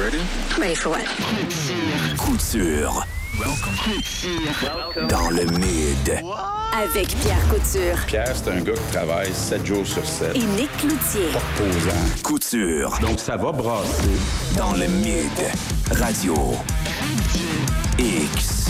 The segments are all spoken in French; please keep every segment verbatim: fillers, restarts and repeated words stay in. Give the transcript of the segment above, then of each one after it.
ready? Ready for what? Couture. Welcome. Dans le mid. Avec Pierre Couture Pierre, c'est un gars qui travaille sept jours sur sept. et Nick Cloutier. Posant. Couture. Donc, ça va brasser. Dans le mid. Radio. X.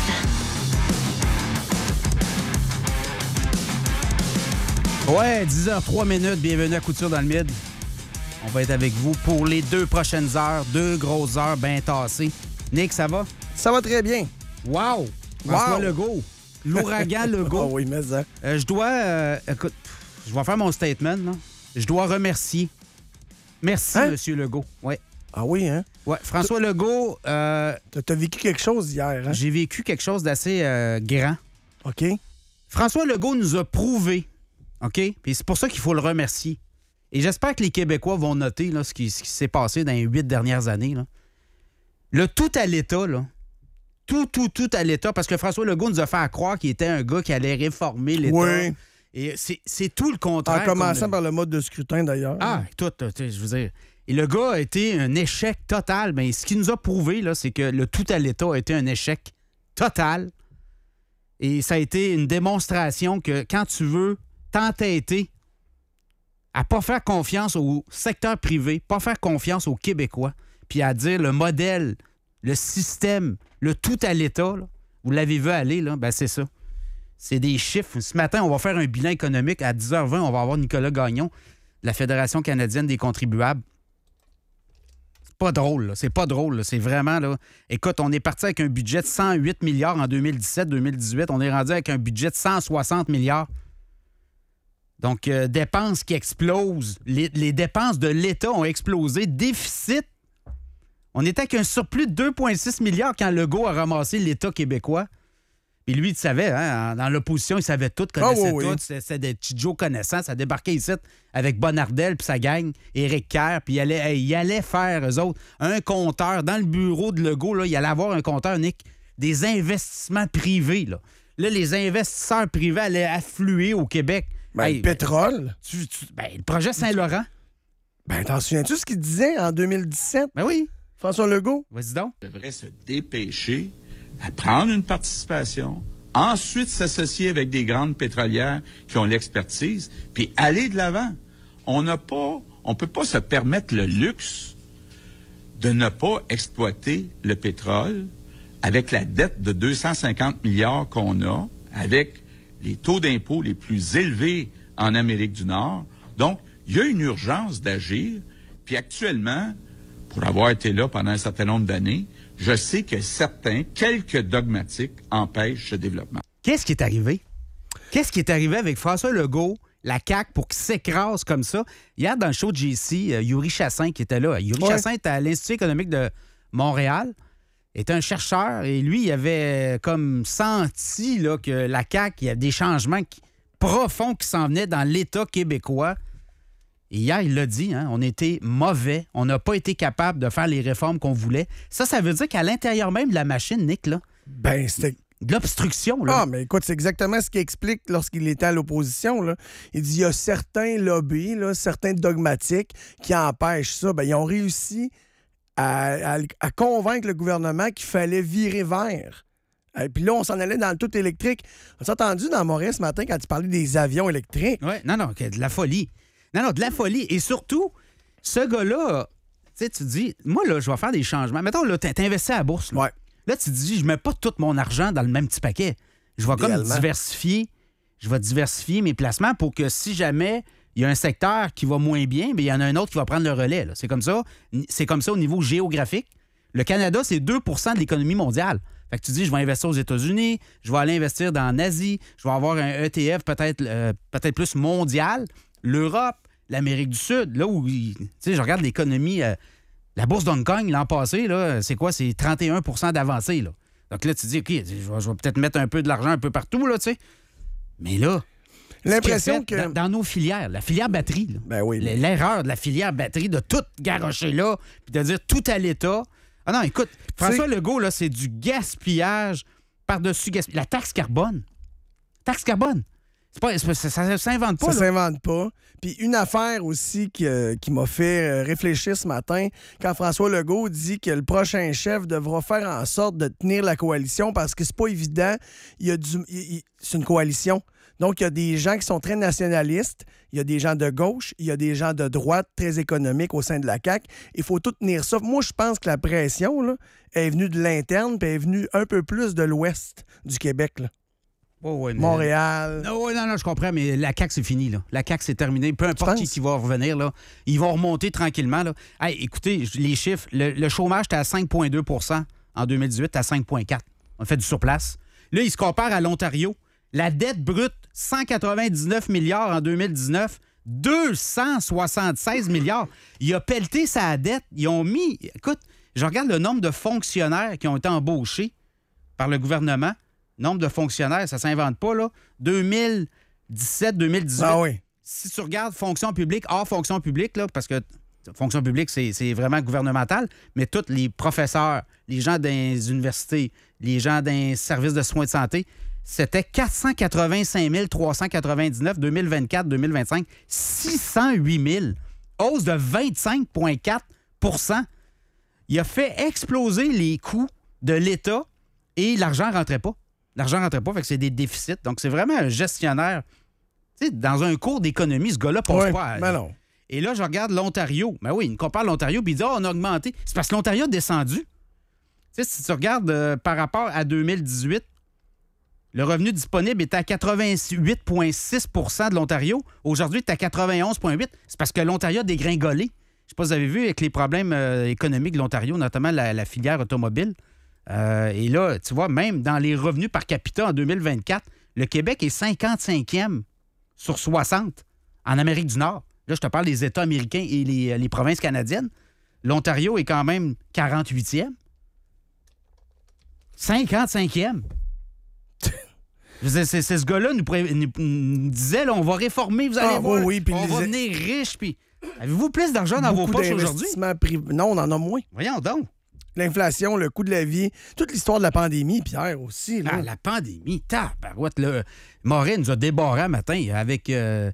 Ouais, dix heures trois minutes, bienvenue à Couture dans le Mid. On va être avec vous pour les deux prochaines heures, deux grosses heures bien tassées. Nick, ça va? Ça va très bien. Wow! François Wow. Legault. L'ouragan Legault. Oh oui, mais ça. Euh, je dois... euh, écoute, je vais faire mon statement, là. Je dois remercier. Merci, Hein? M. Legault. Ouais. Ah oui, hein? Ouais, François Legault, euh, T'as t'as vécu quelque chose hier, hein? j'ai vécu quelque chose d'assez euh, grand. OK. François Legault nous a prouvé, OK? Puis c'est pour ça qu'il faut le remercier. Et j'espère que les Québécois vont noter là, ce qui, ce qui s'est passé dans les huit dernières années. Là. Le tout à l'État, là. Tout, tout, tout à l'État, parce que François Legault nous a fait croire qu'il était un gars qui allait réformer l'État. Oui. Et c'est, c'est tout le En contraire. commençant qu'on a- par le mode de scrutin, d'ailleurs. Ah, tout, tu sais, je veux dire. Et le gars a été un échec total. Mais ce qu'il nous a prouvé, là, c'est que le tout à l'État a été un échec total. Et ça a été une démonstration que quand tu veux t'entêter à pas faire confiance au secteur privé, pas faire confiance aux Québécois, puis à dire le modèle, le système, le tout à l'État, là, vous l'avez vu aller, là, ben c'est ça. C'est des chiffres. Ce matin, on va faire un bilan économique. À dix heures vingt, on va avoir Nicolas Gagnon de la Fédération canadienne des contribuables. C'est pas drôle, là. C'est pas drôle, là. C'est vraiment, là... Écoute, on est parti avec un budget de cent huit milliards en deux mille dix-sept deux mille dix-huit. On est rendu avec un budget de cent soixante milliards. Donc, euh, dépenses qui explosent. Les, les dépenses de l'État ont explosé. Déficit. On était avec un surplus de deux virgule six milliards quand Legault a ramassé l'État québécois. Puis lui, il savait, hein, dans l'opposition, il savait tout, connaissait Ah oui, tout. oui. C'était, c'était des petits Joe connaissants. Ça débarquait ici avec Bonardel puis sa gang, Éric Kerr. Puis il allait, hey, il allait faire, eux autres, un compteur. Dans le bureau de Legault, là, il allait avoir un compteur, Nick, des investissements privés. Là, là les investisseurs privés allaient affluer au Québec. Ben, Hey, le pétrole. tu- tu- ben, le projet Saint-Laurent. Ben, t'en souviens-tu ce qu'il disait en deux mille dix-sept, Ben oui. François Legault? Vas-y donc. devrait se dépêcher à prendre une participation, ensuite s'associer avec des grandes pétrolières qui ont l'expertise, puis aller de l'avant. On n'a pas, on peut pas se permettre le luxe de ne pas exploiter le pétrole avec la dette de deux cent cinquante milliards qu'on a, avec les taux d'impôt les plus élevés en Amérique du Nord. Donc, il y a une urgence d'agir. Puis actuellement, pour avoir été là pendant un certain nombre d'années, je sais que certains, quelques dogmatiques, empêchent ce développement. Qu'est-ce qui est arrivé? Qu'est-ce qui est arrivé avec François Legault, la C A Q, pour qu'il s'écrase comme ça? Hier, dans le show de J C, euh, Yuri Chassin qui était là. Yuri Ouais. Chassin était à l'Institut économique de Montréal. Est un chercheur et lui, il avait comme senti là, que la C A Q, il y a des changements qui- profonds qui s'en venaient dans l'État québécois. Et hier, il l'a dit, hein, on était mauvais. On n'a pas été capable de faire les réformes qu'on voulait. Ça, ça veut dire qu'à l'intérieur même de la machine, Nick, là, Ben, c'était... de l'obstruction. Là. Ah, mais écoute, c'est exactement ce qu'il explique lorsqu'il était à l'opposition, là. Il dit, il y a certains lobbies, là, certains dogmatiques qui empêchent ça. Ben, ils ont réussi à, à- à convaincre le gouvernement qu'il fallait virer vert. Et puis là, on s'en allait dans le tout électrique. On s'est entendu dans Montréal ce matin quand tu parlais des avions électriques. Ouais, non, non, que de la folie. Non, non, de la folie. Et surtout, ce gars-là, tu sais, tu dis, moi, là, je vais faire des changements. Mettons, là, t'es investi à la bourse. Là. Ouais. Là, tu te dis, je mets pas tout mon argent dans le même petit paquet. Je vais comme Idéalement. diversifier. Je vais diversifier mes placements pour que si jamais il y a un secteur qui va moins bien, bien, il y en a un autre qui va prendre le relais. là. C'est comme ça. C'est comme ça au niveau géographique. Le Canada, c'est deux pour cent de l'économie mondiale. Fait que tu dis, je vais investir aux États-Unis, je vais aller investir dans l'Asie, je vais avoir un E T F peut-être euh, peut-être plus mondial, l'Europe, l'Amérique du Sud, là où, il- tu sais, je regarde l'économie, euh, la bourse d'Hong Kong l'an passé, là, c'est quoi? C'est trente et un pour cent d'avancée, là. Donc là, tu dis, OK, je vais, je vais peut-être mettre un peu de l'argent un peu partout, là, tu sais. Mais là, L'impression ce qu'il a fait que... Dans, dans nos filières, la filière batterie, là, Ben oui. l- l'erreur de la filière batterie, de tout garocher là, puis de dire tout à l'État. Ah non, écoute, François Legault, là, c'est du gaspillage par-dessus gaspillage. La taxe carbone. Taxe carbone. C'est pas, c'est pas- ça, ça s'invente pas. Ça là. s'invente pas. Puis une affaire aussi qui, euh, qui m'a fait euh, réfléchir ce matin, quand François Legault dit que le prochain chef devra faire en sorte de tenir la coalition parce que c'est pas évident. Il y a du, il- il- c'est une coalition. Donc, il y a des gens qui sont très nationalistes, il y a des gens de gauche, il y a des gens de droite très économiques au sein de la C A Q. Il faut tout tenir ça. Moi, je pense que la pression là, est venue de l'interne puis est venue un peu plus de l'ouest du Québec. Là. Oh, ouais, mais- Montréal. Non, ouais, non, non, je comprends, mais la C A Q, c'est fini. Là. La C A Q, c'est terminé. Peu importe penses? qui, qui va revenir, là, ils vont remonter tranquillement. Là. Hey, écoutez, je- les chiffres, le, le chômage était à cinq virgule deux pour cent en deux mille dix-huit, à cinq virgule quatre. On fait du surplace. Là, il se compare à l'Ontario. La dette brute, cent quatre-vingt-dix-neuf milliards en deux mille dix-neuf, deux cent soixante-seize milliards. Il a pelleté sa dette. Ils ont mis... Écoute, je regarde le nombre de fonctionnaires qui ont été embauchés par le gouvernement. Nombre de fonctionnaires, ça ne s'invente pas, là. deux mille dix-sept deux mille dix-huit. Ah oui. Si tu regardes fonction publique, hors fonction publique, là, parce que fonction publique, c'est, c'est vraiment gouvernemental, mais tous les professeurs, les gens des universités, les gens des services de soins de santé, c'était quatre cent quatre-vingt-cinq mille trois cent quatre-vingt-dix-neuf deux mille vingt-quatre deux mille vingt-cinq, six cent huit mille, hausse de vingt-cinq virgule quatre pour cent. Il a fait exploser les coûts de l'État et l'argent ne rentrait pas. L'argent ne rentrait pas, fait que c'est des déficits. Donc, c'est vraiment un gestionnaire. Tu sais, dans un cours d'économie, ce gars-là pense Ouais, pas à... ben non. Et là, je regarde l'Ontario. Ben oui, il compare l'Ontario, puis il dit, oh, on a augmenté. C'est parce que l'Ontario a descendu. Tu sais, si tu regardes euh, par rapport à deux mille dix-huit, le revenu disponible était à quatre-vingt-huit virgule six pour cent de l'Ontario. Aujourd'hui, il est à quatre-vingt-onze virgule huit. C'est parce que l'Ontario a dégringolé. Je ne sais pas si vous avez vu avec les problèmes euh, économiques de l'Ontario, notamment la, la filière automobile. Euh, et là, tu vois, même dans les revenus par capita en deux mille vingt-quatre, le Québec est cinquante-cinquième sur soixante en Amérique du Nord. Là, je te parle des États américains et les, les provinces canadiennes. L'Ontario est quand même quarante-huitième. cinquante-cinquième. Je veux dire, c'est, c'est ce gars-là nous, pré- nous- nous disait, là, on va réformer, vous allez Ah, voir. oui, oui, puis on il va disait- devenir riche. Puis avez-vous plus d'argent dans vos Beaucoup poches aujourd'hui? d'investissements privés. Non, on en a moins. Voyons donc. L'inflation, le coût de la vie, toute l'histoire de la pandémie, Pierre aussi. Là. Ah, la pandémie, tabarouette, là. Morin nous a débarré un matin avec euh,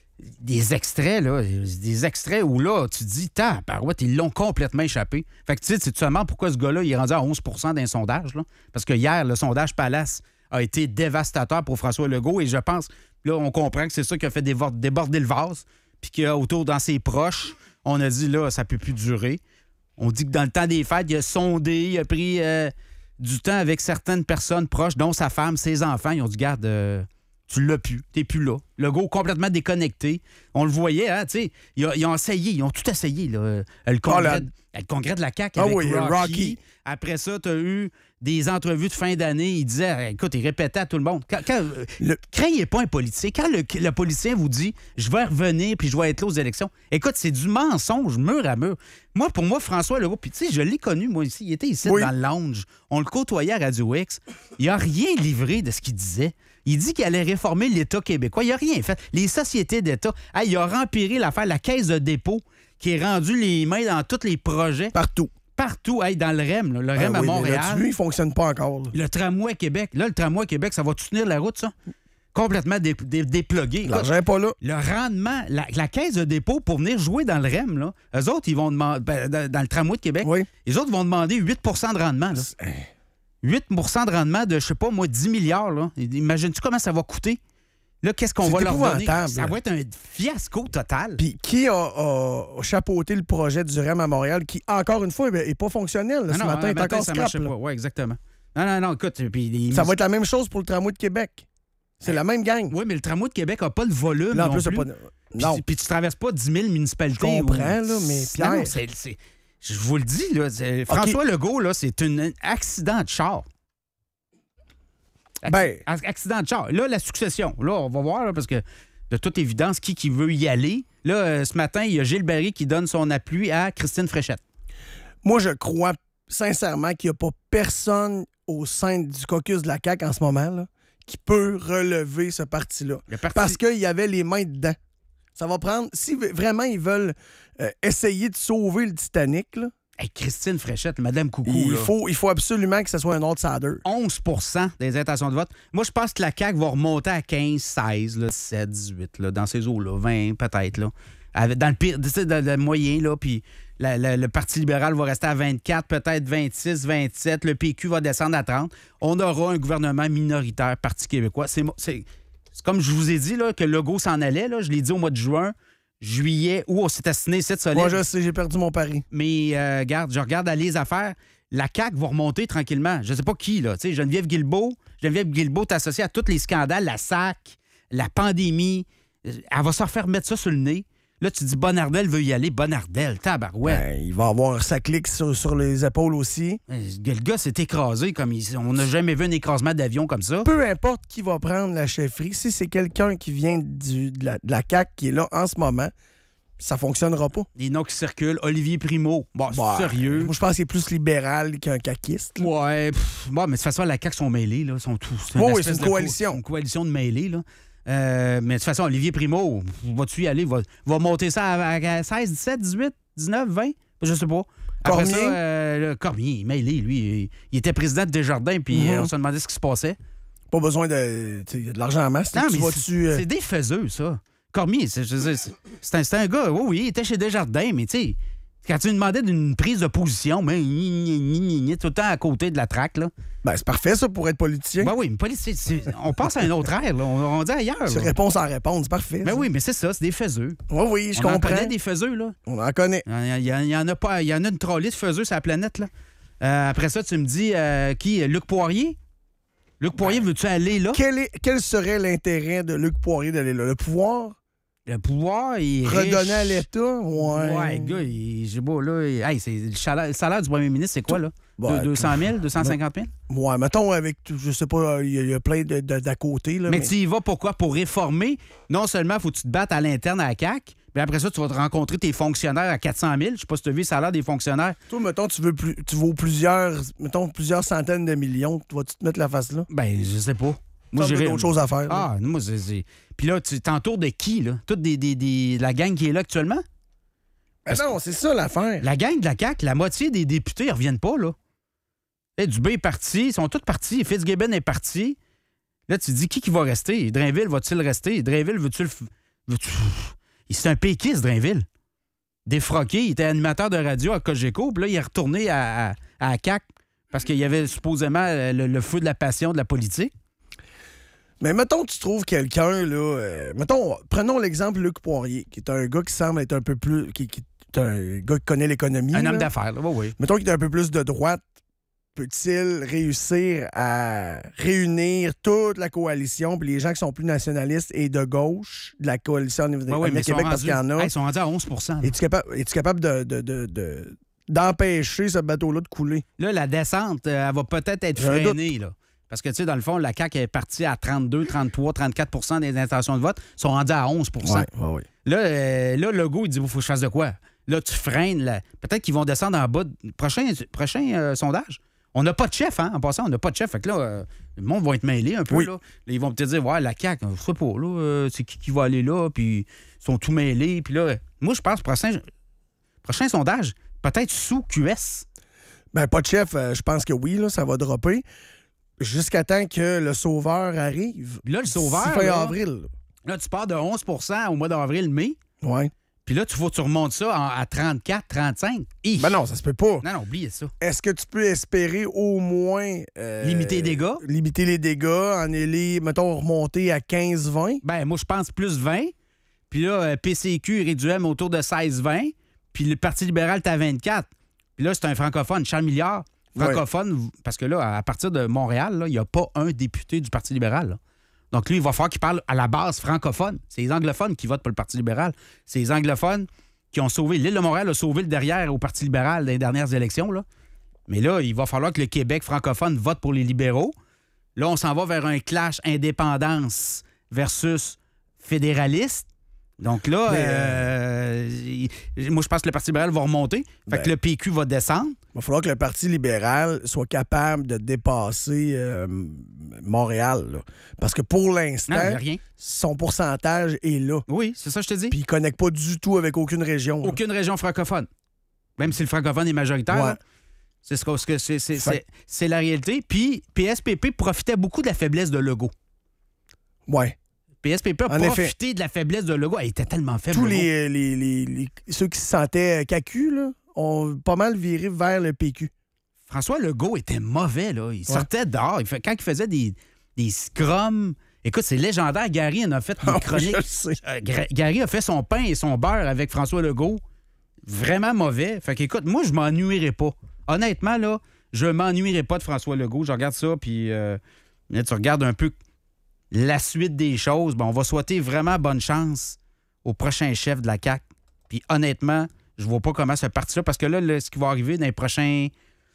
des extraits, là. Des extraits où, là, tu te dis, tabarouette, ils l'ont complètement échappé. Fait que tu sais, c'est seulement pourquoi ce gars-là, il est rendu à onze pour cent d'un sondage, là. Parce que hier, le sondage Palace a été dévastateur pour François Legault et je pense, là, on comprend que c'est ça qui a fait dévor- déborder le vase, puis qu'autour, dans ses proches, on a dit, là, ça peut plus durer. On dit que dans le temps des fêtes, il a sondé, il a pris euh, du temps avec certaines personnes proches, dont sa femme, ses enfants. Ils ont dit, garde, euh, tu l'as plus, t'es plus là. Le gars complètement déconnecté. On le voyait, hein, tu sais. Ils, ont- ils ont essayé, ils ont tout essayé, là. Euh, Le congrès, là- le congrès de la C A Q Ah avec oui, Rocky. Rocky. Après ça, tu as eu des entrevues de fin d'année. Il disait, écoute, il répétait à tout le monde. Quand, quand, euh, Le- Craignez pas un politicien. Quand le, le politicien vous dit, je vais revenir puis je vais être là aux élections, écoute, c'est du mensonge mur à mur. Moi, pour moi, François Legault, puis tu sais, je l'ai connu, moi, ici. Il était ici Oui. dans le lounge. On le côtoyait à Radio X. Il n'a rien livré de ce qu'il disait. Il dit qu'il allait réformer l'État québécois. Il n'a rien fait. Les sociétés d'État, hey, il a rempiré l'affaire, la caisse de dépôt, qui est rendue les mains dans tous les projets. Partout. Partout, hey, dans le R E M, là, le R E M Ah à oui, mais Montréal. là, tu vois, il ne fonctionne pas encore. là. Le tramway à Québec. Là, le tramway à Québec, ça va tout tenir la route, ça? Complètement dé- dé- déplugué. Écoute, L'argent n'est pas là. le rendement, la, la caisse de dépôt pour venir jouer dans le R E M, là, eux autres, ils vont demander, ben, dans, dans le tramway de Québec, Oui. les autres vont demander huit pour cent de rendement. Là. huit pour cent de rendement de, je sais pas, moi, dix milliards. Là. Imagines-tu comment ça va coûter? Là, qu'est-ce qu'on C'est va leur donner? épouvantable. Ça va être un fiasco total. Puis qui a, a chapeauté le projet du R E M à Montréal qui, encore une fois, n'est pas fonctionnel. là. Ah Ce non, matin, un est matin, encore ça scrap. marchait là. pas. Oui, exactement. Non, non, non, écoute, puis les- Ça va être la même chose pour le tramway de Québec. C'est la même gang. Oui, mais le tramway de Québec n'a pas le volume. Là, en non plus, c'est plus. pas... Puis, Non. puis tu traverses pas dix mille municipalités. Je comprends, où- là, mais Non, Pierre- non, c'est, c'est- je vous le dis, là, c'est- François Legault, là, c'est un accident de char. Acc- Ben- Accident de char. Là, la succession. Là, on va voir, là, parce que de toute évidence, qui, qui veut y aller? Là, euh, ce matin, il y a Gilles Barry qui donne son appui à Christine Fréchette. Moi, je crois sincèrement qu'il n'y a pas personne au sein du caucus de la C A Q en ce moment là, qui peut relever ce parti-là. Le parti- Parce qu'il y avait les mains dedans. Ça va prendre... Si v- vraiment ils veulent euh, essayer de sauver le Titanic, là, Hey, Christine Fréchette, Madame Coucou, Il là. faut, il faut absolument que ce soit un outsider. onze pour cent des intentions de vote. Moi, je pense que la C A Q va remonter à quinze, seize, là, dix-sept, dix-huit, là, dans ces eaux-là, vingt peut-être. Là. Avec- Dans le pire, tu sais, dans le moyen, là, puis la- la- le Parti libéral va rester à vingt-quatre, peut-être vingt-six, vingt-sept. Le P Q va descendre à trente. On aura un gouvernement minoritaire, Parti québécois. C'est, mo- c'est, c'est comme je vous ai dit là, que Legault s'en allait. Là, je l'ai dit au mois de juin, juillet, où on s'est assassiné cette solide. Moi, je sais, j'ai perdu mon pari. Mais euh, regarde, je regarde aller les affaires. La C A Q va remonter tranquillement. Je ne sais pas qui, là. Tu sais, Geneviève Guilbeault. Geneviève Guilbeault est associée à tous les scandales, la S A C, la pandémie. Elle va se refaire mettre ça sur le nez. Là, tu dis Bonardel veut y aller. Bonardel, tabarouette. Ben, il va avoir sa clique sur, sur les épaules aussi. Euh, Le gars s'est écrasé comme il- on n'a jamais vu un écrasement d'avion comme ça. Peu importe qui va prendre la chefferie, si c'est quelqu'un qui vient du, de, la, de la C A Q qui est là en ce moment, ça fonctionnera pas. Les noms qui circulent. Olivier Primo. Bon, c'est Bah, sérieux. Moi, je pense qu'il est plus libéral qu'un caquiste. là. Ouais, pff, bon, mais de toute façon, la C A Q sont mêlés, là. Ils sont tous. Oui, oui, espèce c'est une de co- coalition. Une coalition de mêlés, là. Euh, mais de toute façon, Olivier Primo, vas-tu y aller? Va, va monter ça à, à seize, dix-sept, dix-huit, dix-neuf, vingt? Je sais pas. Après Cormier? ça, euh, le Cormier, mêlé, lui. Il, il était président de Desjardins, puis Mhm. euh, on se demandait ce qui se passait. Pas besoin de, tu sais, il y a de l'argent en masse. là. Non, tu mais vas-tu, c'est euh, c'est défaiseux, ça. Cormier, c'est, je veux dire, c'est- c'est un, c'est un gars, oui, oui, il était chez Desjardins, mais tu sais, quand tu lui demandais d'une prise de position, mais gni, gni, gni, gni, gni, tout le temps à côté de la traque, là. Ben, c'est parfait, ça, pour être politicien. Ben oui, mais politicien, c'est- on passe à un autre ère, là. On, on dit ailleurs. C'est Là. réponse en réponse, c'est parfait. Ben ça. oui, mais c'est ça, c'est des faiseux. Oui, oui, je on en comprends. connaît des faiseux, là. On en connaît. Il y, a- il y en a pas, il y en a une trolley de faiseux sur la planète, là. Euh, après ça, tu me dis, euh, qui? Luc Poirier? Luc Poirier, veux-tu aller là? Quel, est, quel serait l'intérêt de Luc Poirier d'aller là? Le pouvoir? Le pouvoir, il est Redonner riche. à l'État? Ouais. Ouais, le gars, il, j'ai beau, là. il- hey, c'est, le, salaire, le salaire du premier ministre, c'est quoi, là? Ouais, deux cent mille, deux cent cinquante mille? Ouais, mettons, avec, tout- je sais pas, il y, a- il y a plein de, de- d'à côté. Là, Mais, mais tu y vas pourquoi? Pour réformer. Non seulement faut que tu te battes à l'interne à la C A Q, mais après ça, tu vas te rencontrer tes fonctionnaires à quatre cent mille. Je sais pas si tu as vu le salaire des fonctionnaires. toi, mettons, tu veux plus, tu vaux plusieurs, mettons, plusieurs centaines de millions. Tu vas-tu te mettre la face là? Ben, je sais pas. Moi, j'ai j'irais- d'autres choses à faire. là. Ah, moi, c'est. c'est- Puis là, tu t'entoures de qui, là? Toute des, des, des- la gang qui est là actuellement? Ben non, c'est ça l'affaire. La gang de la C A Q, la moitié des députés, ils reviennent pas, là. Hey, Dubé est parti, ils sont tous partis. Fitzgibbon est parti. Là, tu te dis qui qui va rester? Drainville va-t-il rester? Drainville, veux-tu le. f- veux-tu- C'est un péquiste, Drainville. Défroqué, il était animateur de radio à Cogeco, puis là, il est retourné à, à, à la C A Q parce qu'il y avait supposément euh, le, le feu de la passion de la politique. Mais mettons, tu trouves quelqu'un, là. euh, mettons, prenons l'exemple Luc Poirier, qui est un gars qui semble être un peu plus. qui, qui est un gars qui connaît l'économie. Un là. homme d'affaires, là, oui, oui. Mettons qu'il est un peu plus de droite. Peut-il réussir à réunir toute la coalition, puis les gens qui sont plus nationalistes et de gauche de la coalition Oui, oui, mais ils sont Québec, parce qu'il y en rendus- a. hey, ils sont rendus à onze pour cent. là. Es-tu capable, es-tu capable de, de- de- de- d'empêcher ce bateau-là de couler? Là, la descente, euh, elle va peut-être être J'ai un freinée, là. Parce que, tu sais, dans le fond, la C A Q est partie à trente-deux, trente-trois, trente-quatre pour cent des intentions de vote. Ils sont rendus à onze pour cent. ouais, ouais. Là, euh, là, Legault, il dit, il faut que je fasse de quoi? Là, tu freines. la- Peut-être qu'ils vont descendre en bas. de- Prochain, prochain euh, sondage. On n'a pas de chef, hein? En passant, on n'a pas de chef. Fait que là, euh, le monde va être mêlé un peu, Oui. là. Là, ils vont peut-être dire, ouais, la C A Q, je sais pas, là, euh, c'est qui qui va aller là, puis ils sont tout mêlés. Puis là, moi, je pense, prochain, prochain sondage, peut-être sous Q S. Ben, pas de chef, euh, je pense que oui, là, ça va dropper. Jusqu'à temps que le sauveur arrive. Puis là, le sauveur, Fin là, avril. là, tu pars de onze pour cent au mois d'avril-mai. Ouais. Puis là, tu, faut, tu remontes ça en- à trente-quatre, trente-cinq. Hi! Ben non, ça se peut pas. Non, non, oubliez ça. Est-ce que tu peux espérer au moins. euh, Limiter les dégâts? Limiter les dégâts, en aller, mettons, remonter à quinze vingt? Ben, moi, je pense plus vingt. Puis là, euh, P C Q réduit même autour de seize vingt. Puis le Parti libéral est à vingt-quatre. Puis là, c'est un francophone, Charles Milliard. Francophone, parce que là, à partir de Montréal, là, il n'y a pas un député du Parti libéral. là. Donc, lui, il va falloir qu'il parle à la base francophone. C'est les anglophones qui votent pour le Parti libéral. C'est les anglophones qui ont sauvé. L'île de Montréal a sauvé le derrière au Parti libéral dans les dernières élections. Là. Mais là, il va falloir que le Québec francophone vote pour les libéraux. Là, on s'en va vers un clash indépendance versus fédéraliste. Donc là, Mais, euh, il- moi, je pense que le Parti libéral va remonter. Fait Ben- que le P Q va descendre. Il va falloir que le Parti libéral soit capable de dépasser euh, Montréal. là. Parce que pour Non, il l'instant, n'y a rien. son pourcentage est là. Oui, c'est ça que je te dis. Puis il ne connecte pas du tout avec aucune région. là. Aucune région francophone. Même si le francophone est majoritaire, Ouais. là, c'est, ce que, ce que- c'est, c'est, c'est, c'est la réalité. Puis P S P P profitait beaucoup de la faiblesse de Legault. Ouais. P S P P a En profité effet. de la faiblesse de Legault. Elle était tellement faible. Tous Legault. les, les, les- les- ceux qui se sentaient cacu, là, ont pas mal viré vers le P Q. François Legault était mauvais, là. Il sortait dehors. Il fait, quand il faisait des, des scrums... Écoute, c'est légendaire. Gary en a fait des Ah, chroniques. je le sais. Euh, Gra- Gary a fait son pain et son beurre avec François Legault. Vraiment mauvais. Fait qu'écoute, moi, je m'ennuierais pas. Honnêtement, là, je m'ennuierais pas de François Legault. Je regarde ça, puis euh, là, tu regardes un peu la suite des choses. Bon, on va souhaiter vraiment bonne chance au prochain chef de la C A Q. Puis honnêtement, je vois pas comment ce parti-là, parce que là, là, ce qui va arriver dans les prochains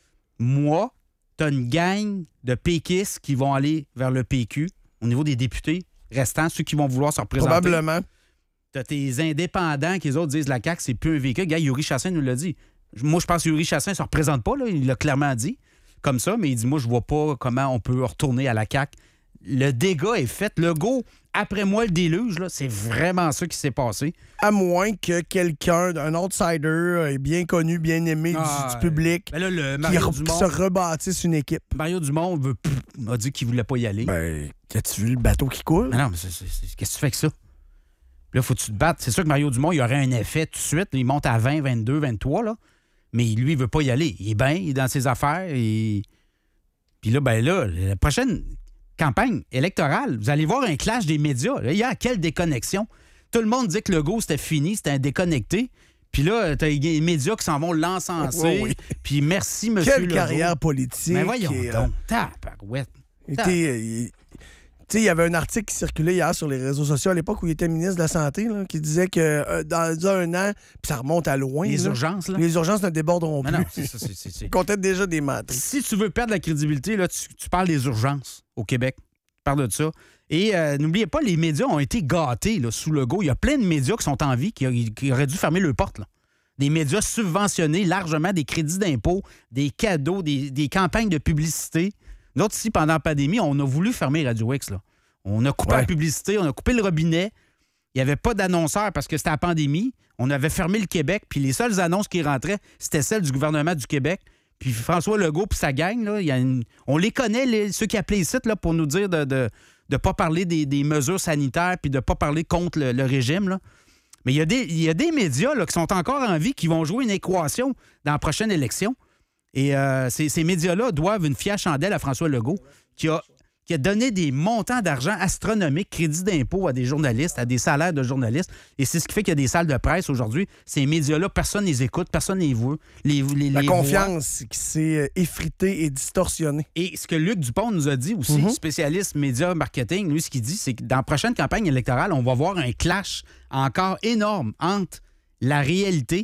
mois, tu as une gang de péquistes qui vont aller vers le P Q au niveau des députés restants, ceux qui vont vouloir se représenter. Probablement. T'as tes indépendants qui, les autres, disent la C A Q, c'est plus un véhicule. Gars, Yuri Chassin nous l'a dit. Moi, je pense que Yuri Chassin ne se représente pas, là. Il l'a clairement dit. Comme ça, mais il dit, moi, je vois pas comment on peut retourner à la C A Q. Le dégât est fait. Le go, après moi, le déluge, là, c'est vraiment ça qui s'est passé. À moins que quelqu'un, un outsider, euh, bien connu, bien aimé du- Ah, du, public, Ben là, le qui, Mario re- Dumont, se rebâtisse une équipe. Mario Dumont veut, pff, a dit qu'il voulait pas y aller. Ben, as-tu vu le bateau qui coule? Mais non, mais c'est- c'est- c'est- qu'est-ce que tu fais avec ça? Puis là, faut que tu te battes. C'est sûr que Mario Dumont, il aurait un effet tout de suite. Il monte à vingt, vingt-deux, vingt-trois, là. Mais lui, il veut pas y aller. Il est bien, il est dans ses affaires. Et... Puis là, ben là, la prochaine campagne électorale, vous allez voir un clash des médias. Là, il y a quelle déconnexion. Tout le monde dit que Legault, c'était fini, c'était un déconnecté. Puis là, t'as les médias qui s'en vont l'encenser. Oh oui. Puis merci, monsieur Quelle Legault. carrière politique. Mais voyons et, euh, donc. Tabarouette. il était, euh, il- tu sais, il y avait un article qui circulait hier sur les réseaux sociaux à l'époque où il était ministre de la Santé, là, qui disait que euh, dans un an, puis ça remonte à loin. Les là, urgences, là. Les urgences ne déborderont Mais plus. non, c'est ça. c'est- c'est- c'est- Ils comptaient déjà des matrices. Si tu veux perdre la crédibilité, là, tu, tu parles des urgences au Québec. Tu parles de ça. Et euh, n'oubliez pas, les médias ont été gâtés là, sous Legault. Il y a plein de médias qui sont en vie qui, qui auraient dû fermer leurs portes. Là. Des médias subventionnés largement, des crédits d'impôt, des cadeaux, des, des campagnes de publicité. Nous autres, ici, pendant la pandémie, on a voulu fermer Radio X. Là. On a coupé Ouais. la publicité, on a coupé le robinet. Il n'y avait pas d'annonceurs parce que c'était la pandémie. On avait fermé le Québec, puis les seules annonces qui rentraient, c'était celles du gouvernement du Québec. Puis François Legault puis sa gang, là, il y a une- on les connaît, les- ceux qui appelaient ici là, pour nous dire de ne de, de pas parler des, des mesures sanitaires puis de ne pas parler contre le, le régime. Là. Mais il y a des, il y a des médias là, qui sont encore en vie, qui vont jouer une équation dans la prochaine élection. Et euh, ces, ces médias-là doivent une fière chandelle à François Legault, qui a, qui a donné des montants d'argent astronomiques, crédits d'impôt à des journalistes, à des salaires de journalistes. Et c'est ce qui fait qu'il y a des salles de presse aujourd'hui. Ces médias-là, personne ne les écoute, personne ne les voit. Les, les, La les confiance qui s'est euh, effritée et distorsionnée. et ce que Luc Dupont nous a dit aussi, Mhm. spécialiste médias marketing, lui, ce qu'il dit, c'est que dans la prochaine campagne électorale, on va voir un clash encore énorme entre la réalité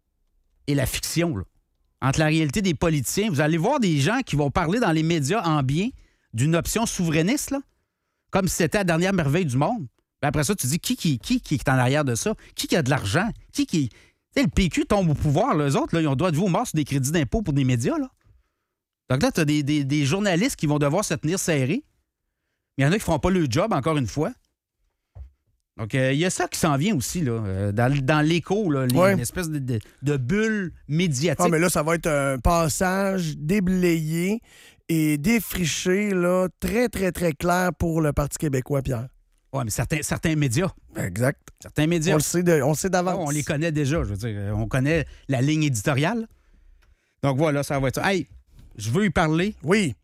et la fiction. Là. Entre la réalité des politiciens. Vous allez voir des gens qui vont parler dans les médias en bien d'une option souverainiste, là, comme si c'était la dernière merveille du monde. Puis après ça, tu dis qui qui, qui, qui est en arrière de ça? Qui qui a de l'argent? Qui qui... Tu sais, le P Q tombe au pouvoir, les autres, là, ils ont droit de vous mort sur des crédits d'impôt pour des médias. Là. Donc là, tu as des, des- des journalistes qui vont devoir se tenir serrés. Il y en a qui ne feront pas le job, encore une fois. Donc, il euh, y a ça qui s'en vient aussi, là, euh, dans, dans l'écho, là, les- Ouais. une espèce de, de- de bulle médiatique. Ah, mais là, ça va être un passage déblayé et défriché, là, très, très, très clair pour le Parti québécois, Pierre. Ouais, mais certains, certains médias, Exact. certains On médias, le sait, de- on le sait d'avance. on les connaît déjà, je veux dire. On connaît la ligne éditoriale. Donc voilà, ça va être ça. Hey, je veux y parler Oui.